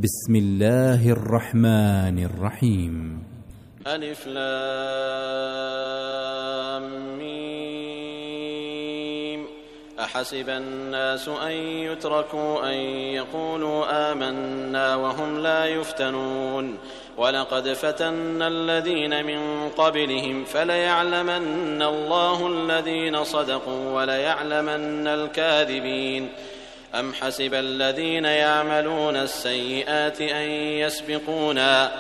بسم الله الرحمن الرحيم. ألف لام ميم. أحسب الناس أن يتركوا أن يقولوا آمنا وهم لا يفتنون ولقد فتنا الذين من قبلهم فليعلمن الله الذين صدقوا وليعلمن الكاذبين. أم حسب الذين يعملون السيئات أن يسبقونا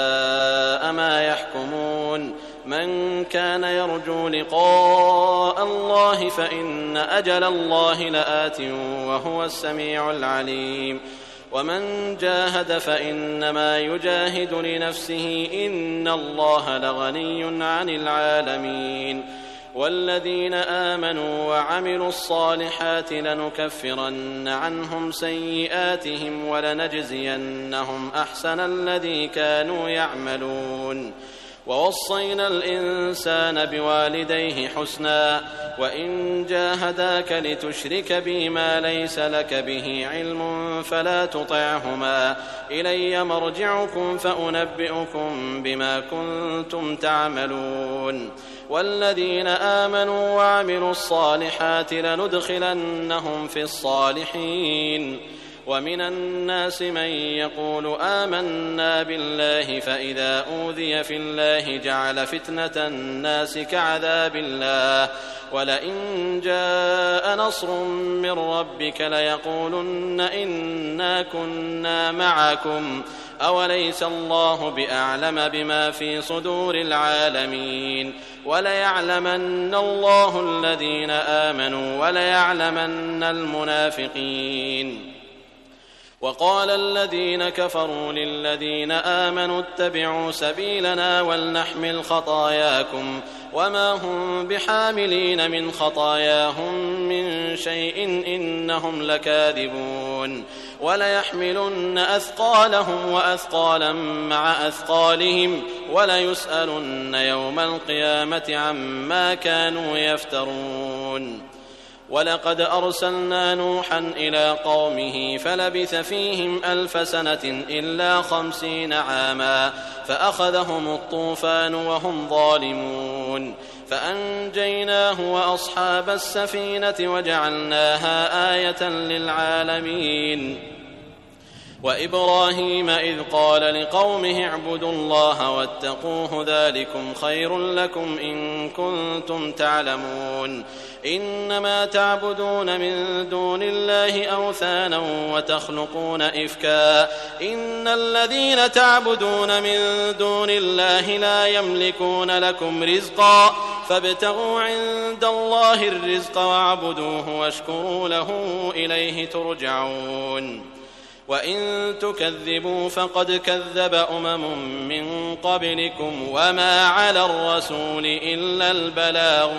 ساء ما يحكمون. من كان يرجو لقاء الله فإن أجل الله لآت وهو السميع العليم. ومن جاهد فإنما يجاهد لنفسه إن الله لغني عن العالمين. والذين آمنوا وعملوا الصالحات لنكفرن عنهم سيئاتهم ولنجزينهم أحسن الذي كانوا يعملون. ووصينا الإنسان بوالديه حسنا وإن جاهداك لتشرك بي ما ليس لك به علم فلا تطعهما إلي مرجعكم فأنبئكم بما كنتم تعملون. والذين آمنوا وعملوا الصالحات لندخلنهم في الصالحين. ومن الناس من يقول آمنا بالله فإذا أوذي في الله جعل فتنة الناس كعذاب الله ولئن جاء نصر من ربك ليقولن إنا كنا معكم أوليس الله بأعلم بما في صدور العالمين. وليعلمن الله الذين آمنوا وليعلمن المنافقين. وقال الذين كفروا للذين آمنوا اتبعوا سبيلنا ولنحمل خطاياكم وما هم بحاملين من خطاياهم من شيء إنهم لكاذبون. وليحملن أثقالهم وأثقالا مع أثقالهم وليسألن يوم القيامة عما كانوا يفترون. ولقد أرسلنا نوحا إلى قومه فلبث فيهم 1000 سنة إلا 50 عاما فأخذهم الطوفان وهم ظالمون فأنجيناه وأصحاب السفينة وجعلناها آية للعالمين. وإبراهيم إذ قال لقومه اعبدوا الله واتقوه ذلكم خير لكم إن كنتم تعلمون. إنما تعبدون من دون الله أوثانا وتخلقون إفكا إن الذين تعبدون من دون الله لا يملكون لكم رزقا فابتغوا عند الله الرزق واعبدوه واشكروا له إليه ترجعون. وإن تكذبوا فقد كذب من قبلكم وما على الرسول إلا البلاغ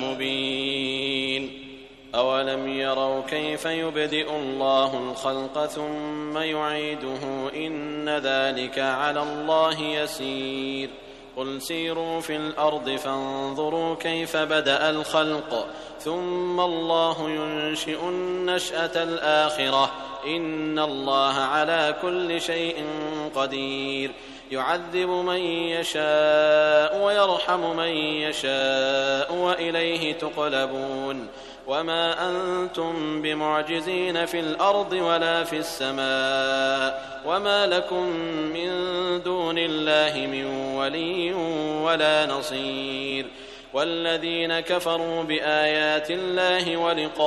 المبين. أولم يروا كيف يبدئ الله الخلق ثم يعيده إن ذلك على الله يسير. قل سيروا في الأرض فانظروا كيف بدأ الخلق ثم الله ينشئ النشأة الآخرة إن الله على كل شيء قدير. يعذب من يشاء ويرحم من يشاء وإليه تقلبون. وما أنتم بمعجزين في الأرض ولا في السماء وما لكم من دون الله من ولي ولا نصير. والذين كفروا بآيات الله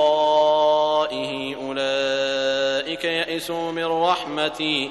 ولقائه أولئك يئسوا من رحمتي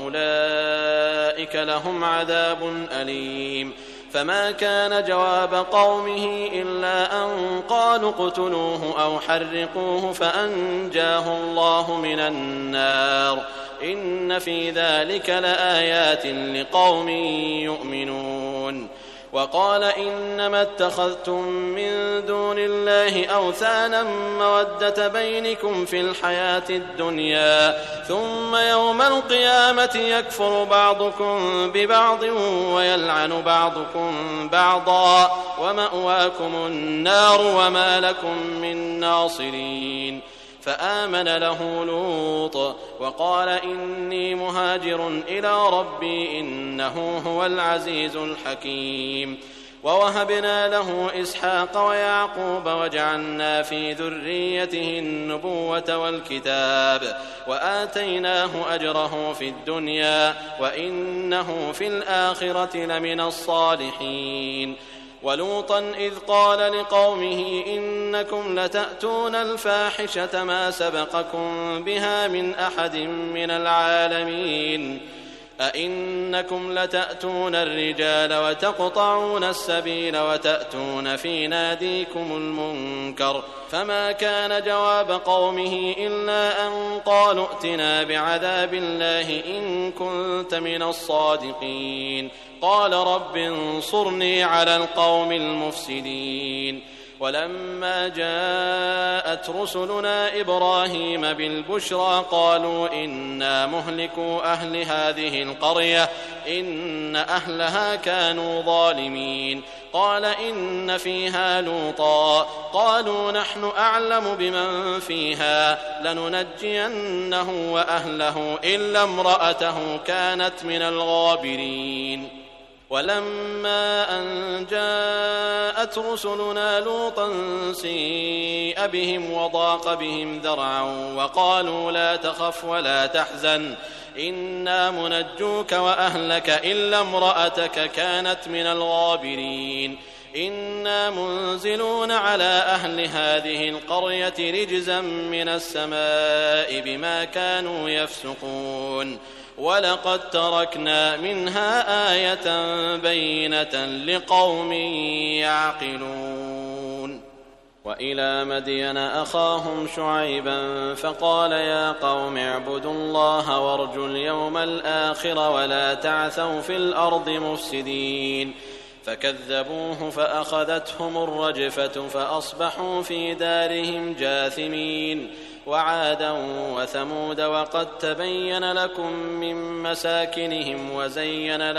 وأولئك لهم عذاب أليم. فما كان جواب قومه إلا أن قالوا اقتلوه أو حرقوه فأنجاه الله من النار إن في ذلك لآيات لقوم يؤمنون. وقال إنما اتخذتم من دون الله أوثانا مودة بينكم في الحياة الدنيا ثم يوم القيامة يكفر بعضكم ببعض ويلعن بعضكم بعضا ومأواكم النار وما لكم من ناصرين. فآمن له لوط وقال إني مهاجر إلى ربي إنه هو العزيز الحكيم. ووهبنا له إسحاق ويعقوب وجعلنا في ذريته النبوة والكتاب وآتيناه أجره في الدنيا وإنه في الآخرة لمن الصالحين. ولوطا إذ قال لقومه إنكم لتأتون الفاحشة ما سبقكم بها من أحد من العالمين أئنكم لتأتون الرجال وتقطعون السبيل وتأتون في ناديكم المنكر فما كان جواب قومه إلا أن قالوا ائتنا بعذاب الله إن كنت من الصادقين قال رب انصرني على القوم المفسدين. ولما جاءت رسلنا إبراهيم بالبشرى قالوا إنا مهلكو أهل هذه القرية إن أهلها كانوا ظالمين قال إن فيها لوطا قالوا نحن أعلم بمن فيها لننجينه وأهله إلا امرأته كانت من الغابرين. ولما أن جاءت رسلنا لوطا سيء بهم وضاق بهم ذرعا وقالوا لا تخف ولا تحزن إنا منجوك وأهلك إلا امرأتك كانت من الغابرين إنا منزلون على أهل هذه القرية رجزا من السماء بما كانوا يفسقون ولقد تركنا منها آية بينة لقوم يعقلون. وإلى مدين أخاهم شعيبا فقال يا قوم اعبدوا الله وارجوا اليوم الآخر ولا تعثوا في الأرض مفسدين فكذبوه فأخذتهم الرجفة فأصبحوا في دارهم جاثمين. وعادا وثمود وقد تبين لكم من مساكنهم وزين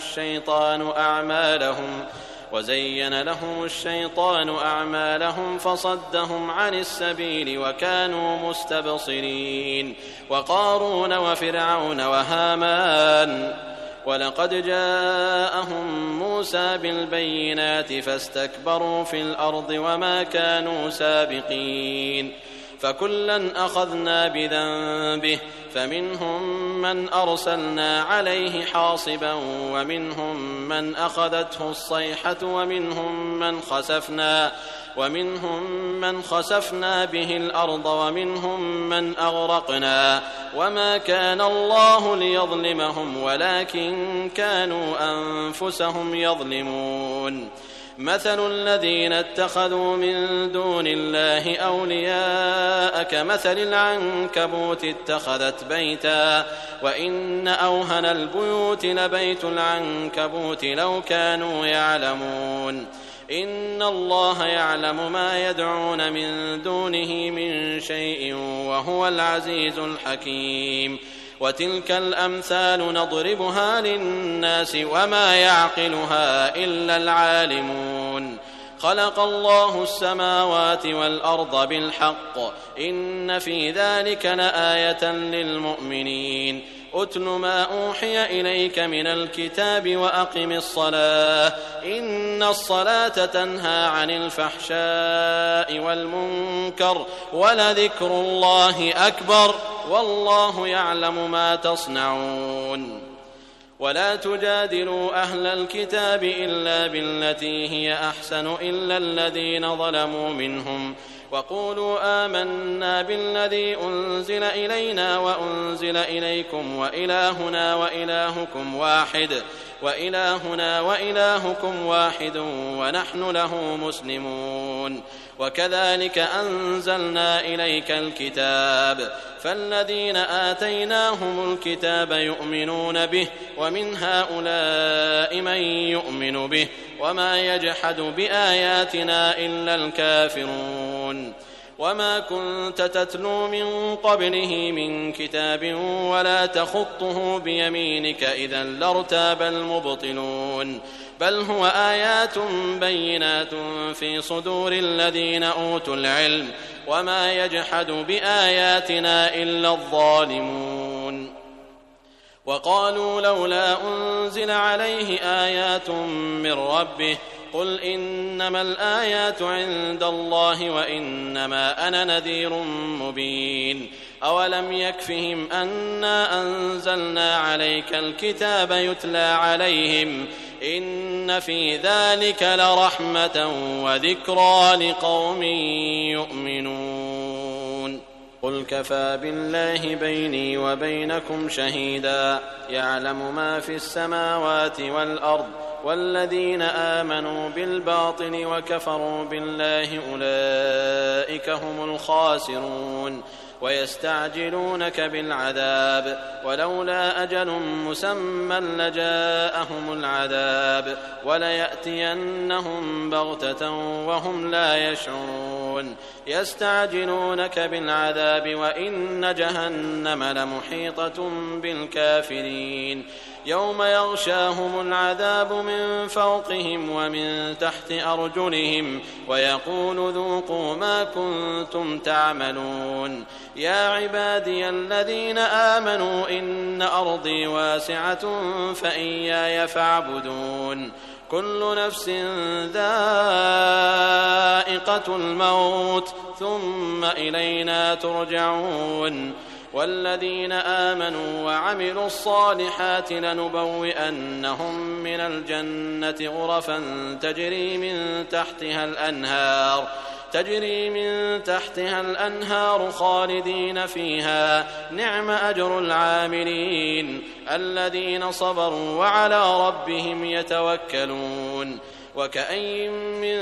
لهم الشيطان أعمالهم فصدهم عن السبيل وكانوا مستبصرين. وقارون وفرعون وهامان ولقد جاءهم موسى بالبينات فاستكبروا في الأرض وما كانوا سابقين فكلا أخذنا بذنبه فمنهم من أرسلنا عليه حاصبا ومنهم من أخذته الصيحة ومنهم من خسفنا به الأرض ومنهم من أغرقنا وما كان الله ليظلمهم ولكن كانوا أنفسهم يظلمون. مثل الذين اتخذوا من دون الله أولياء كمثل العنكبوت اتخذت بيتا وإن أوهن البيوت لبيت العنكبوت لو كانوا يعلمون إن الله يعلم ما يدعون من دونه من شيء وهو العزيز الحكيم. وتلك الأمثال نضربها للناس وما يعقلها إلا العالمون. خلق الله السماوات والأرض بالحق إن في ذلك لآية للمؤمنين. أتل ما أوحي إليك من الكتاب وأقم الصلاة إن الصلاة تنهى عن الفحشاء والمنكر ولذكر الله أكبر والله يعلم ما تصنعون. ولا تجادلوا أهل الكتاب إلا بالتي هي أحسن إلا الذين ظلموا منهم وقولوا آمنا بالذي أنزل إلينا وأنزل إليكم وإلهنا وإلهكم واحد ونحن له مسلمون. وكذلك أنزلنا إليك الكتاب فالذين آتيناهم الكتاب يؤمنون به ومن هؤلاء من يؤمن به وما يجحد بآياتنا إلا الكافرون. وما كنت تتلو من قبله من كتاب ولا تخطه بيمينك إذا لارتاب المبطلون بل هو آيات بينات في صدور الذين أوتوا العلم وما يجحد بآياتنا إلا الظالمون وقالوا لولا أنزل عليه آيات من ربه قل إنما الآيات عند الله وإنما أنا نذير مبين أولم يكفهم أنا أنزلنا عليك الكتاب يتلى عليهم إن في ذلك لرحمة وذكرى لقوم يؤمنون قل كفى بالله بيني وبينكم شهيدا يعلم ما في السماوات والأرض والذين آمنوا بالباطل وكفروا بالله أولئك هم الخاسرون ويستعجلونك بالعذاب ولولا أجل مسمى لجاءهم العذاب وليأتينهم بغتة وهم لا يشعرون يستعجلونك بالعذاب وإن جهنم لمحيطة بالكافرين يوم يغشاهم العذاب من فوقهم ومن تحت أرجلهم ويقول ذوقوا ما كنتم تعملون يا عبادي الذين آمنوا إن أرضي واسعة فإياي فاعبدون كل نفس ذائقة الموت ثم إلينا ترجعون والذين آمنوا وعملوا الصالحات لنبوئنهم من الجنة غرفا تجري من تحتها الأنهار خالدين فيها نعم أجر العاملين الذين صبروا وعلى ربهم يتوكلون وكأين من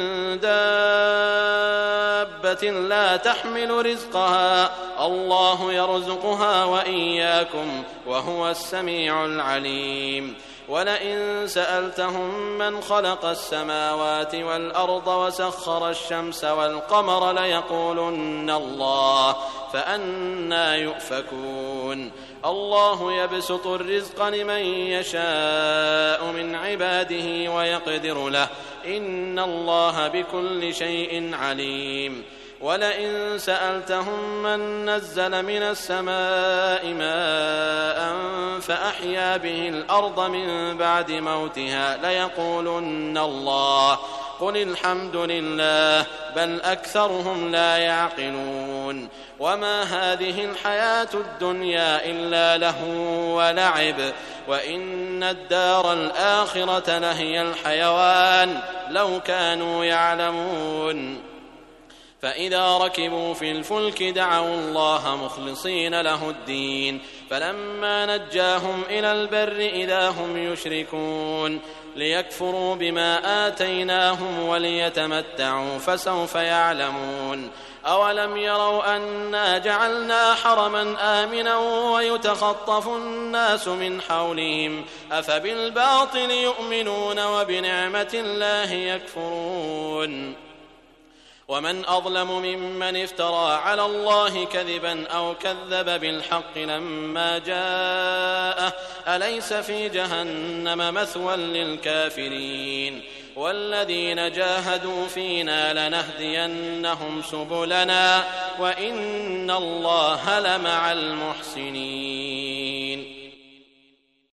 دابة لا تحمل رزقها الله يرزقها وإياكم وهو السميع العليم ولئن سألتهم من خلق السماوات والأرض وسخر الشمس والقمر ليقولن الله فأنى يؤفكون الله يبسط الرزق لمن يشاء من عباده ويقدر له إن الله بكل شيء عليم ولئن سألتهم من نزل من السماء ماء فأحيا به الأرض من بعد موتها ليقولن الله قل الحمد لله بل أكثرهم لا يعقلون وما هذه الحياة الدنيا إلا لهو ولعب وإن الدار الآخرة لهي الحيوان لو كانوا يعلمون فإذا ركبوا في الفلك دعوا الله مخلصين له الدين فلما نجاهم إلى البر إذا هم يشركون ليكفروا بما آتيناهم وليتمتعوا فسوف يعلمون أولم يروا أنا جعلنا حرما آمنا ويتخطف الناس من حولهم أفبالباطل يؤمنون وبنعمة الله يكفرون ومن أظلم ممن افترى على الله كذبا أو كذب بالحق لما جاءه أليس في جهنم مثوى للكافرين والذين جاهدوا فينا لنهدينهم سبلنا وإن الله لمع المحسنين